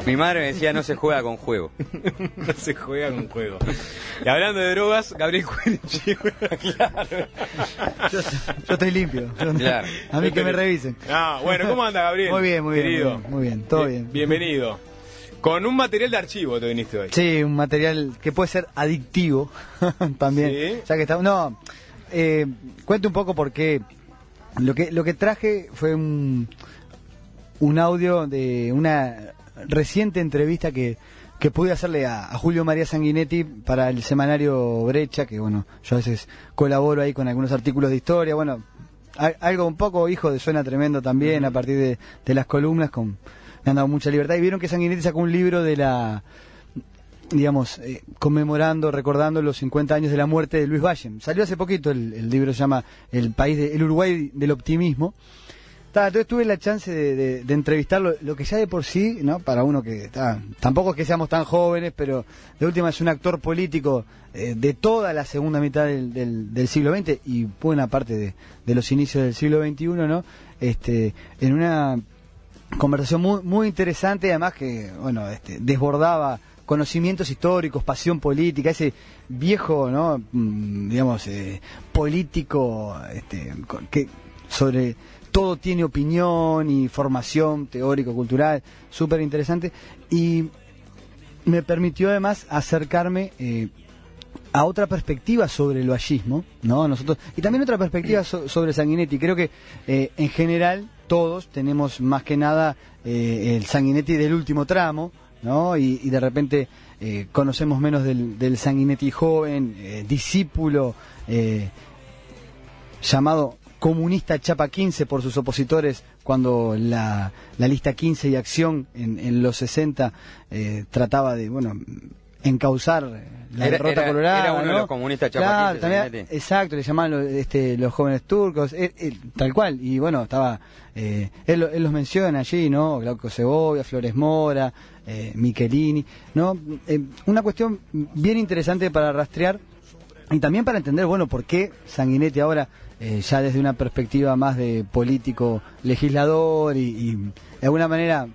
Mi madre me decía, no se juega con juego. No se juega con juego. Y hablando de drogas, Gabriel Cuerichi. Claro. Yo estoy limpio. Claro. A mí que me revisen. Ah, bueno, ¿cómo anda, Gabriel? Muy bien, muy querido? bien. Muy bien, todo bien. Bienvenido. Con un material de archivo te viniste hoy. Sí, un material que puede ser adictivo también. ¿Sí? Ya que está, no, cuento un poco por qué. Lo que traje fue un audio de una reciente entrevista que pude hacerle a Julio María Sanguinetti para el semanario Brecha, que bueno, yo a veces colaboro ahí con algunos artículos de historia, bueno, algo un poco hijo de Suena Tremendo también, a partir de las columnas, me han dado mucha libertad. Y vieron que Sanguinetti sacó un libro de digamos, conmemorando, recordando los 50 años de la muerte de Luis Valle. Salió hace poquito, el libro se llama El Uruguay del optimismo. Entonces tuve la chance de entrevistarlo, lo que ya de por sí, ¿no? Para uno que tampoco es que seamos tan jóvenes, pero de última es un actor político de toda la segunda mitad del siglo XX y buena parte de los inicios del siglo XXI, ¿no? En una conversación muy, muy interesante, además que, bueno, desbordaba conocimientos históricos, pasión política, ese viejo, ¿no? Digamos, político, que sobre todo tiene opinión y formación teórico-cultural, súper interesante, y me permitió además acercarme a otra perspectiva sobre el vallismo, ¿no? Nosotros, y también otra perspectiva sobre Sanguinetti. Creo que en general todos tenemos más que nada el Sanguinetti del último tramo, ¿no? Y de repente conocemos menos del Sanguinetti joven, discípulo, llamado comunista Chapa 15 por sus opositores, cuando la lista 15 y Acción en los 60 trataba de, bueno, encauzar la derrota colorada. Era uno, ¿no?, de los comunistas Chapa 15. También, exacto, le llamaban los jóvenes turcos, tal cual. Y bueno, estaba, él los menciona allí, ¿no? Glauco Segovia, Flores Mora, Michelini, ¿no? Una cuestión bien interesante para rastrear y también para entender, bueno, por qué Sanguinetti ahora, ya desde una perspectiva más de político legislador y de alguna manera,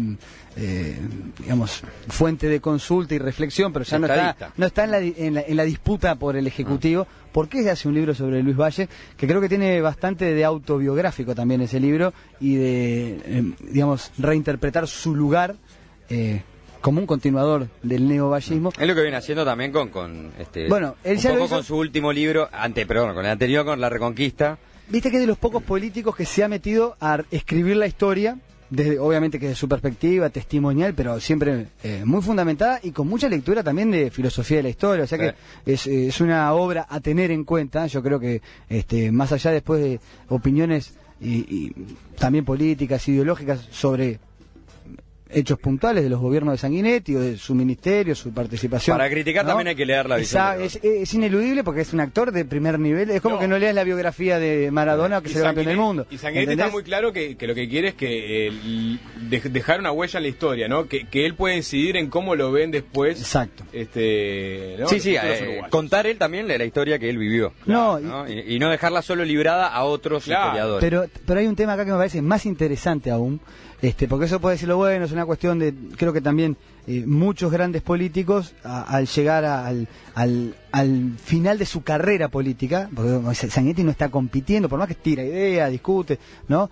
digamos, fuente de consulta y reflexión, pero ya no está en la disputa por el Ejecutivo. ¿Por qué hace un libro sobre Luis Valle? Que creo que tiene bastante de autobiográfico también ese libro y de, digamos, reinterpretar su lugar como un continuador del neovallismo. Es lo que viene haciendo también con bueno, él un ya poco lo hizo con su último libro, con el anterior, con La Reconquista. Viste que es de los pocos políticos que se ha metido a escribir la historia, obviamente que desde su perspectiva testimonial, pero siempre muy fundamentada y con mucha lectura también de filosofía de la historia. O sea que es una obra a tener en cuenta. Yo creo que más allá después de opiniones y también políticas, ideológicas sobre hechos puntuales de los gobiernos de Sanguinetti o de su ministerio, su participación. Para criticar, ¿no?, también hay que leer la visión. Es ineludible porque es un actor de primer nivel. Es como que no leas la biografía de Maradona, que se campeón del mundo. Y Sanguinetti está muy claro que lo que quiere es que dejar una huella en la historia, ¿no? Que él puede incidir en cómo lo ven después. Exacto. ¿No? Sí, contar él también la historia que él vivió. No, ¿no? Y no dejarla solo librada a otros historiadores. Pero hay un tema acá que me parece más interesante aún. Porque eso puede decirlo, bueno, es una cuestión de, creo que también muchos grandes políticos al llegar al final de su carrera política, porque Sanguinetti no está compitiendo, por más que tira ideas, discute, ¿no?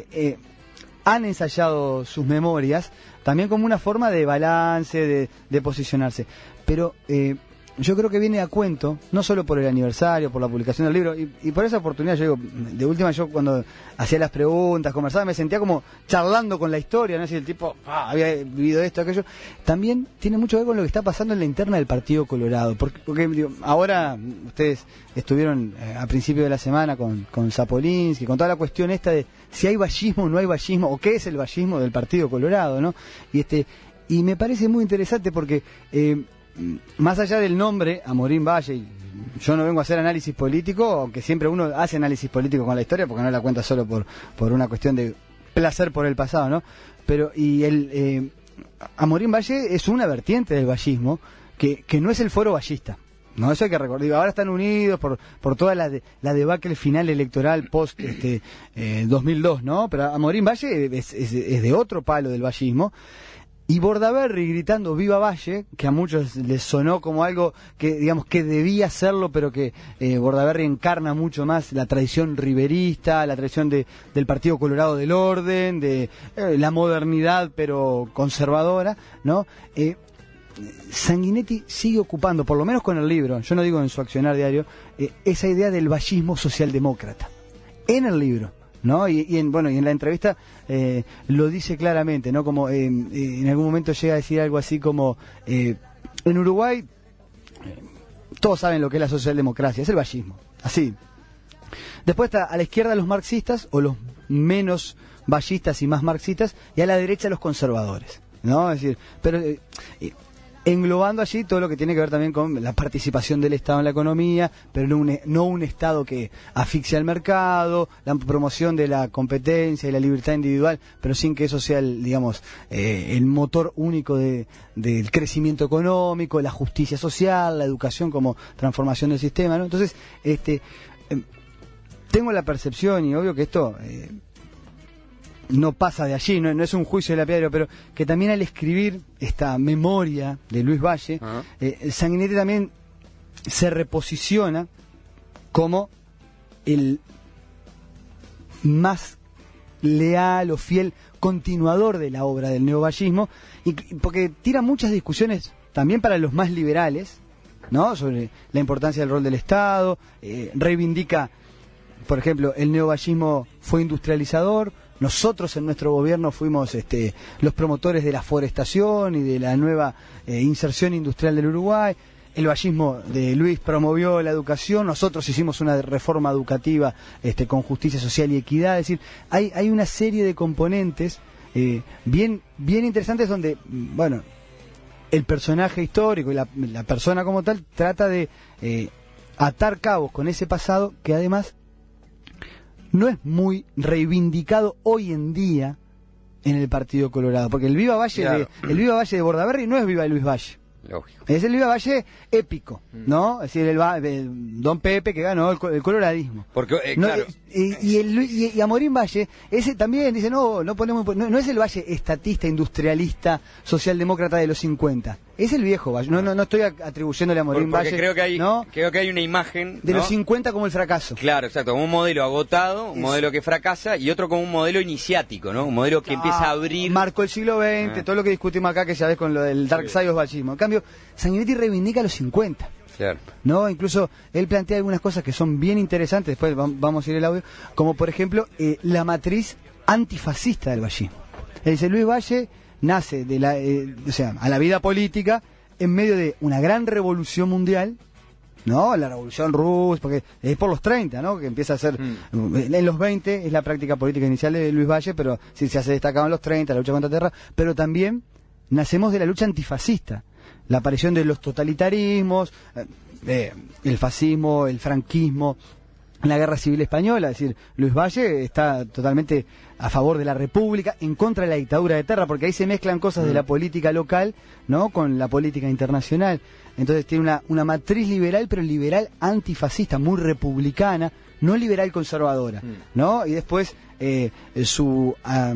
Han ensayado sus memorias también como una forma de balance, de posicionarse, pero yo creo que viene a cuento, no solo por el aniversario, por la publicación del libro, y por esa oportunidad, yo digo, de última, yo cuando hacía las preguntas, conversaba, me sentía como charlando con la historia, no sé si el tipo había vivido esto, aquello. También tiene mucho que ver con lo que está pasando en la interna del Partido Colorado, porque digo, ahora ustedes estuvieron a principio de la semana con Zapolinsky, con toda la cuestión esta de si hay vallismo o no hay vallismo, o qué es el vallismo del Partido Colorado, ¿no? Y me parece muy interesante porque más allá del nombre, Amorín Valle, yo no vengo a hacer análisis político, aunque siempre uno hace análisis político con la historia, porque no la cuenta solo por una cuestión de placer por el pasado, ¿no? Pero, Amorín Valle es una vertiente del vallismo, que no es el foro vallista, ¿no? Eso hay que recordar. Digo, ahora están unidos por toda la debacle final electoral post 2002, ¿no? Pero Amorín Valle es de otro palo del vallismo. y Bordaberry gritando Viva Valle, que a muchos les sonó como algo que, digamos, que debía hacerlo, pero que Bordaberry encarna mucho más la tradición riverista, la tradición del Partido Colorado del Orden, de la modernidad pero conservadora, ¿no? Sanguinetti sigue ocupando, por lo menos con el libro, yo no digo en su accionar diario, esa idea del vallismo socialdemócrata, en el libro. ¿No? Y en la entrevista lo dice claramente, ¿no? Como en algún momento llega a decir algo así como en Uruguay todos saben lo que es la socialdemocracia, es el vallismo, así. Después está a la izquierda los marxistas o los menos vallistas y más marxistas, y a la derecha los conservadores, ¿no? Es decir, pero englobando allí todo lo que tiene que ver también con la participación del Estado en la economía, pero no un Estado que asfixia el mercado, la promoción de la competencia y la libertad individual, pero sin que eso sea el motor único del crecimiento económico, la justicia social, la educación como transformación del sistema, ¿no? Entonces, tengo la percepción, y obvio que esto no pasa de allí, no es un juicio de la piedra, pero que también al escribir esta memoria de Luis Valle, Sanguinetti también se reposiciona como el más leal o fiel continuador de la obra del neovallismo, y porque tira muchas discusiones también para los más liberales, ¿no? Sobre la importancia del rol del Estado, reivindica, por ejemplo, el neovallismo fue industrializador. Nosotros en nuestro gobierno fuimos los promotores de la forestación y de la nueva inserción industrial del Uruguay. El vallismo de Luis promovió la educación, nosotros hicimos una reforma educativa con justicia social y equidad. Es decir, hay una serie de componentes bien interesantes donde, bueno, el personaje histórico y la persona como tal trata de atar cabos con ese pasado que además no es muy reivindicado hoy en día en el Partido Colorado, porque el Viva Valle, claro, el Viva Valle de Bordaberry no es Viva Luis Valle. Lógico. Es el Viva Valle épico, ¿no? Es decir, el Don Pepe que ganó el coloradismo. Porque, no, claro. Y Amorín Valle, ese también dice, no es el Valle estatista, industrialista, socialdemócrata de los 50. Es el viejo Valle. No estoy atribuyéndole a Amorín Valle. Creo que hay una imagen de los 50 como el fracaso. Claro, exacto, como un modelo agotado, un modelo que fracasa, y otro como un modelo iniciático, ¿no? Un modelo que empieza a abrir. Marcó el siglo XX, todo lo que discutimos acá, que ya ves con lo del Dark Side of vallismo. En cambio, Sanguinetti reivindica los 50. Claro. ¿No? Incluso él plantea algunas cosas que son bien interesantes, después vamos a ir el audio, como por ejemplo la matriz antifascista del vallismo. Él dice, Luis Valle nace a la vida política en medio de una gran revolución mundial, ¿no? La revolución rusa, porque es por los 30, ¿no? Que empieza a ser, en los 20 es la práctica política inicial de Luis Valle, pero sí se hace destacado en los 30, la lucha contra la tierra, pero también nacemos de la lucha antifascista, la aparición de los totalitarismos, el fascismo, el franquismo, la guerra civil española. Es decir, Luis Valle está totalmente a favor de la república, en contra de la dictadura de Terra, porque ahí se mezclan cosas de la política local, ¿no?, con la política internacional. Entonces tiene una matriz liberal, pero liberal antifascista, muy republicana, no liberal conservadora, ¿no? Y después su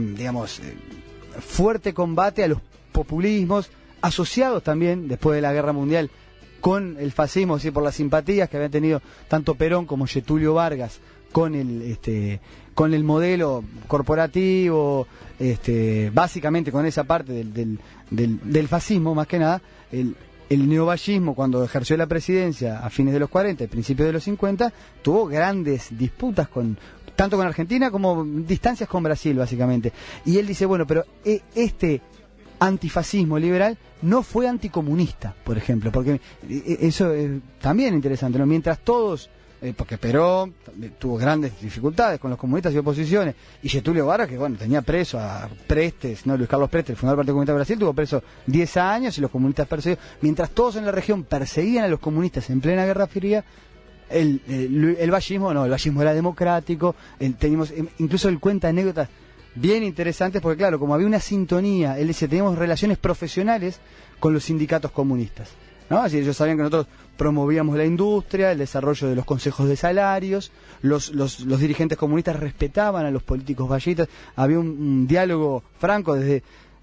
fuerte combate a los populismos, asociados también, después de la Guerra Mundial, con el fascismo, ¿sí?, por las simpatías que habían tenido tanto Perón como Getulio Vargas con el modelo corporativo, básicamente con esa parte del fascismo, más que nada. El neovallismo, cuando ejerció la presidencia a fines de los 40 y principios de los 50, tuvo grandes disputas tanto con Argentina como distancias con Brasil, básicamente. Y él dice, bueno, pero este antifascismo liberal no fue anticomunista, por ejemplo, porque eso es también interesante, ¿no? Mientras todos, porque Perón tuvo grandes dificultades con los comunistas y oposiciones, y Getulio Vargas, que bueno, tenía preso a Prestes, ¿no? Luis Carlos Prestes, el fundador del Partido Comunista de Brasil, tuvo preso 10 años y los comunistas perseguidos. Mientras todos en la región perseguían a los comunistas en plena Guerra Fría, el vallismo era democrático. Incluso él cuenta anécdotas bien interesantes, porque claro, como había una sintonía, él dice, teníamos relaciones profesionales con los sindicatos comunistas, ¿no? Así ellos sabían que nosotros promovíamos la industria, el desarrollo de los consejos de salarios, los dirigentes comunistas respetaban a los políticos vallistas, había un diálogo franco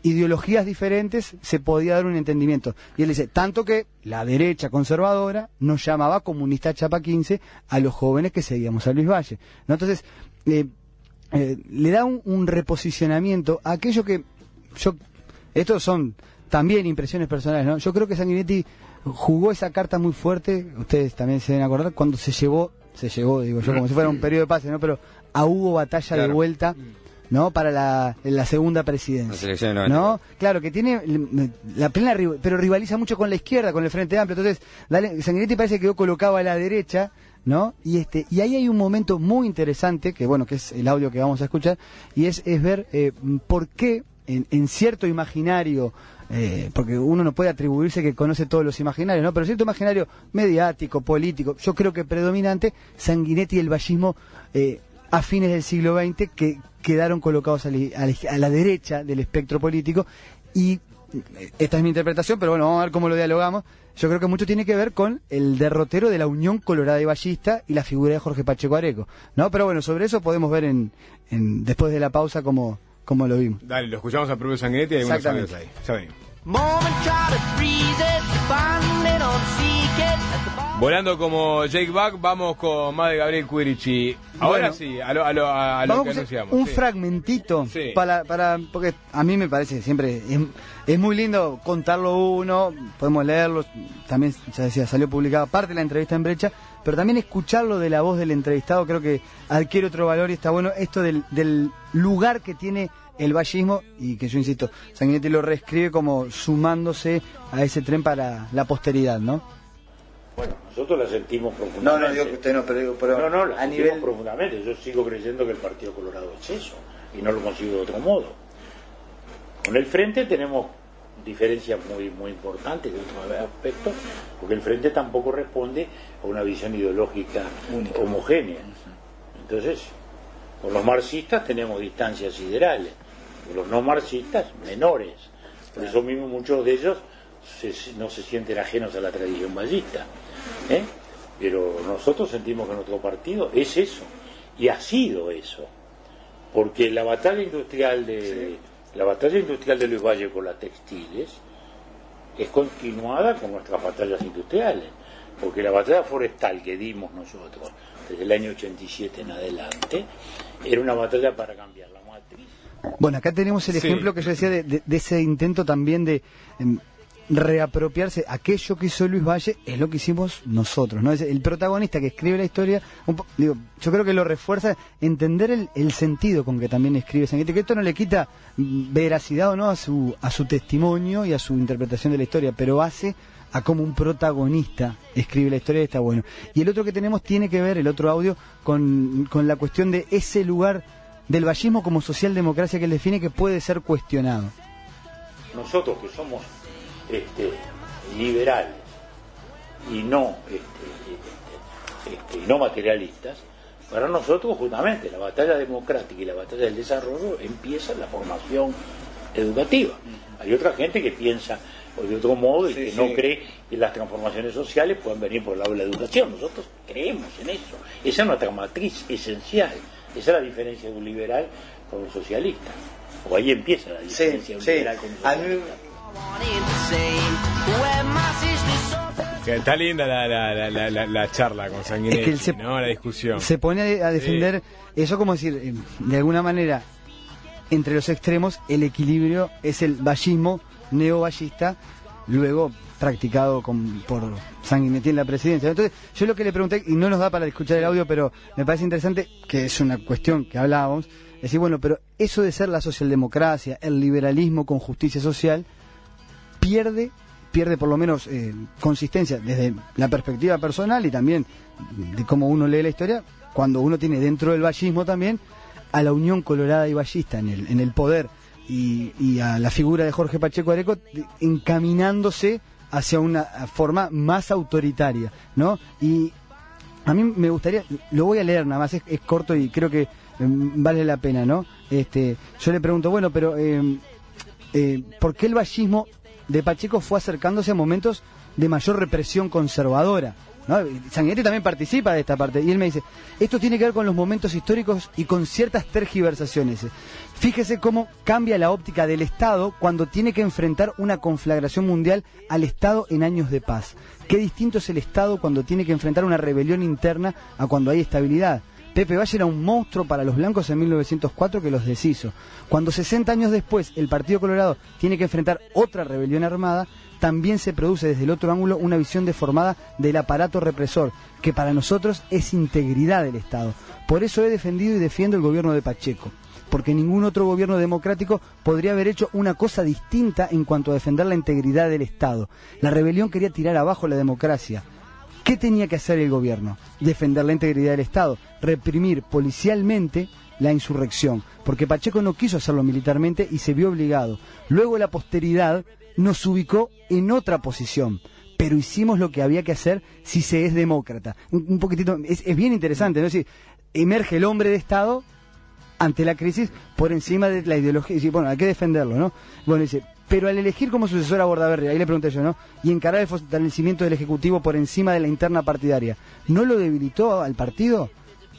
ideologías diferentes se podía dar un entendimiento. Y él dice, tanto que la derecha conservadora nos llamaba comunista chapa 15 a los jóvenes que seguíamos a Luis Valle, ¿no? Entonces, le da un reposicionamiento a aquello que estos son también impresiones personales, ¿no? Yo creo que Sanguinetti jugó esa carta muy fuerte, ustedes también se deben acordar, cuando se llevó, digo yo, como si fuera un periodo de pase, ¿no? Pero hubo batalla de vuelta, ¿no? Para la segunda presidencia, ¿no? Claro, que tiene la plena, pero rivaliza mucho con la izquierda, con el Frente Amplio. Entonces, Sanguinetti parece que quedó colocado a la derecha, ¿no? Y ahí hay un momento muy interesante, que bueno, que es el audio que vamos a escuchar, y es ver por qué en cierto imaginario, porque uno no puede atribuirse que conoce todos los imaginarios, ¿no? Pero cierto imaginario mediático, político, yo creo que predominante, Sanguinetti y el vallismo a fines del siglo XX, que quedaron colocados a la derecha del espectro político. Y esta es mi interpretación, pero bueno, vamos a ver cómo lo dialogamos. Yo creo que mucho tiene que ver con el derrotero de la Unión Colorada y Vallista y la figura de Jorge Pacheco Areco, ¿no? Pero bueno, sobre eso podemos ver después de la pausa cómo lo vimos. Dale, lo escuchamos a propio Sanguinetti y hay unos audios ahí. Ya venimos. Volando como Jake Buck, vamos con más de Gabriel Quirici. Ahora sí, a lo que anunciamos. Un fragmentito, porque a mí me parece siempre, es muy lindo contarlo uno, podemos leerlo, también, ya decía, salió publicada parte de la entrevista en Brecha, pero también escucharlo de la voz del entrevistado creo que adquiere otro valor, y está bueno esto del lugar que tiene el vallismo, y que yo insisto, Sanguinetti lo reescribe como sumándose a ese tren para la posteridad, ¿no? Bueno, nosotros la sentimos profundamente. No, digo que usted no, pero no, la sentimos profundamente. Yo sigo creyendo que el Partido Colorado es eso, y no lo consigo de otro modo. Con el Frente tenemos diferencias muy, muy importantes de otros aspectos, porque el Frente tampoco responde a una visión ideológica homogénea. Entonces, con los marxistas tenemos distancias siderales, con los no marxistas menores. Por eso mismo muchos de ellos no se sienten ajenos a la tradición vallista, pero nosotros sentimos que nuestro partido es eso, y ha sido eso, porque la batalla industrial de Luis Valle con las textiles es continuada con nuestras batallas industriales, porque la batalla forestal que dimos nosotros desde el año 87 en adelante era una batalla para cambiar la matriz. Bueno, acá tenemos el ejemplo que yo decía de ese intento también de reapropiarse. Aquello que hizo Luis Valle es lo que hicimos nosotros, ¿no? Es el protagonista que escribe la historia, yo creo que lo refuerza entender el sentido con que también escribe Sanguinetti, que esto no le quita veracidad o no a su testimonio y a su interpretación de la historia, pero hace a como un protagonista escribe la historia, y está bueno. Y el otro que tenemos tiene que ver, el otro audio, con la cuestión de ese lugar del vallismo como socialdemocracia que él define, que puede ser cuestionado. Nosotros que somos liberales y no materialistas, para nosotros justamente la batalla democrática y la batalla del desarrollo empieza en la formación educativa. Hay otra gente que piensa de otro modo y que no cree que las transformaciones sociales puedan venir por el lado de la educación. Nosotros creemos en eso, esa es nuestra matriz esencial, esa es la diferencia de un liberal con un socialista, o ahí empieza la diferencia de un liberal con un socialista. Está linda la charla con Sanguinetti, es que ¿no? La discusión. Se pone a defender eso, como decir, de alguna manera, entre los extremos, el equilibrio es el vallismo neovallista, luego practicado por Sanguinetti en la presidencia. Entonces, yo lo que le pregunté, y no nos da para escuchar el audio, pero me parece interesante, que es una cuestión que hablábamos, es decir, bueno, pero eso de ser la socialdemocracia, el liberalismo con justicia social, pierde por lo menos consistencia desde la perspectiva personal y también de cómo uno lee la historia, cuando uno tiene dentro del vallismo también a la Unión Colorada y Vallista en el poder, y a la figura de Jorge Pacheco Areco encaminándose hacia una forma más autoritaria, ¿no? Y a mí me gustaría, lo voy a leer nada más, es corto y creo que vale la pena, ¿no? Yo le pregunto, bueno, pero ¿por qué el vallismo de Pacheco fue acercándose a momentos de mayor represión conservadora ¿no? Sanguinetti también participa de esta parte, y él me dice, esto tiene que ver con los momentos históricos y con ciertas tergiversaciones. Fíjese cómo cambia la óptica del Estado cuando tiene que enfrentar una conflagración mundial al Estado en años de paz. Qué distinto es el Estado cuando tiene que enfrentar una rebelión interna a cuando hay estabilidad. Pepe Valle era un monstruo para los blancos en 1904 que los deshizo. Cuando 60 años después el Partido Colorado tiene que enfrentar otra rebelión armada, también se produce desde el otro ángulo una visión deformada del aparato represor, que para nosotros es integridad del Estado. Por eso he defendido y defiendo el gobierno de Pacheco, porque ningún otro gobierno democrático podría haber hecho una cosa distinta en cuanto a defender la integridad del Estado. La rebelión quería tirar abajo la democracia. ¿Qué tenía que hacer el gobierno? Defender la integridad del Estado, reprimir policialmente la insurrección, porque Pacheco no quiso hacerlo militarmente y se vio obligado. Luego la posteridad nos ubicó en otra posición, pero hicimos lo que había que hacer si se es demócrata. Un poquitito, es bien interesante, ¿no? Es decir, emerge el hombre de Estado ante la crisis por encima de la ideología, y dice, bueno, hay que defenderlo, ¿no? Bueno, dice, pero al elegir como sucesor a Bordaberry, ahí le pregunté yo, ¿no? Y encarar el fortalecimiento del Ejecutivo por encima de la interna partidaria, ¿no lo debilitó al partido?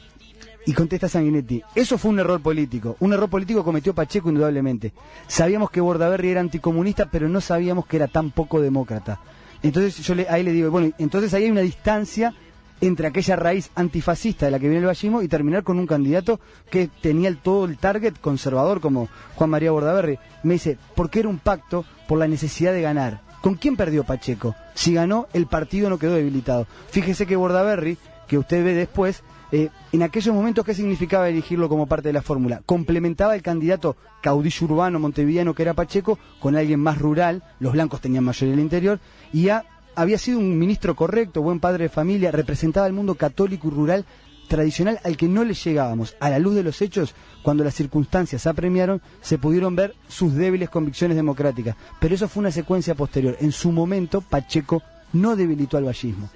Y contesta Sanguinetti, eso fue un error político cometió Pacheco indudablemente. Sabíamos que Bordaberry era anticomunista, pero no sabíamos que era tan poco demócrata. Entonces yo ahí le digo, bueno, entonces ahí hay una distancia entre aquella raíz antifascista de la que viene el vallismo y terminar con un candidato que tenía todo el target conservador como Juan María Bordaberry. Me dice, porque era un pacto por la necesidad de ganar. ¿Con quién perdió Pacheco? Si ganó, el partido no quedó debilitado. Fíjese que Bordaberry, que usted ve después, en aquellos momentos, ¿qué significaba elegirlo como parte de la fórmula? Complementaba el candidato caudillo urbano montevideano que era Pacheco con alguien más rural, los blancos tenían mayoría en el interior, y había sido un ministro correcto, buen padre de familia, representaba el mundo católico y rural tradicional al que no le llegábamos. A la luz de los hechos, cuando las circunstancias apremiaron, se pudieron ver sus débiles convicciones democráticas. Pero eso fue una secuencia posterior. En su momento, Pacheco no debilitó al vallismo.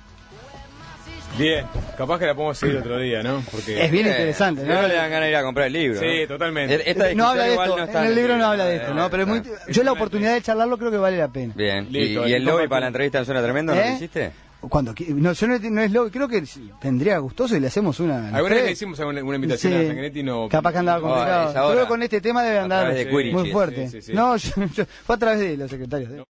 Bien, capaz que la podemos seguir otro día, ¿no? Porque es bien interesante, ¿no? No le dan ganas de ir a comprar el libro. Sí, ¿no? totalmente. Esta No habla de igual esto, no está en el libro no habla de esto, ¿no? Pero es muy, yo la oportunidad de charlarlo creo que vale la pena. Bien, Listo, ¿y el lobby para la entrevista en Zona Tremenda no lo hiciste? Cuando no, yo no es lobby, creo que tendría gustoso y le hacemos una. Alguna vez le hicimos una invitación a Sanguinetti, no. Capaz que andaba complicado. Creo que con este tema debe andar de Quirichi. muy fuerte. Sí. No, fue a través de los secretarios.